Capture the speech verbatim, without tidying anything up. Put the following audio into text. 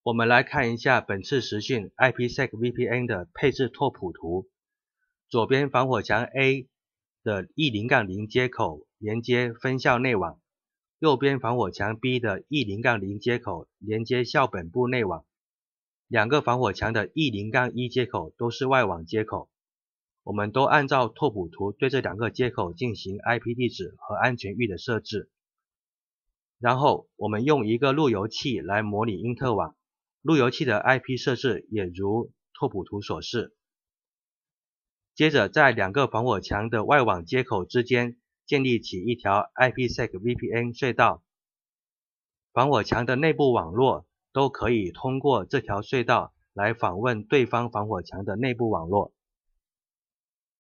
我们来看一下本次实训 IPsec V P N 的配置拓扑图。左边防火墙 A 的 E 零杠零 接口连接分校内网，右边防火墙 B 的 E 零杠零 接口连接校本部内网。两个防火墙的 E 零杠一 接口都是外网接口。我们都按照拓扑图对这两个接口进行 I P 地址和安全域的设置。然后我们用一个路由器来模拟因特网，路由器的 I P 设置也如拓扑图所示。接着在两个防火墙的外网接口之间建立起一条 IPsec V P N 隧道，防火墙的内部网络都可以通过这条隧道来访问对方防火墙的内部网络。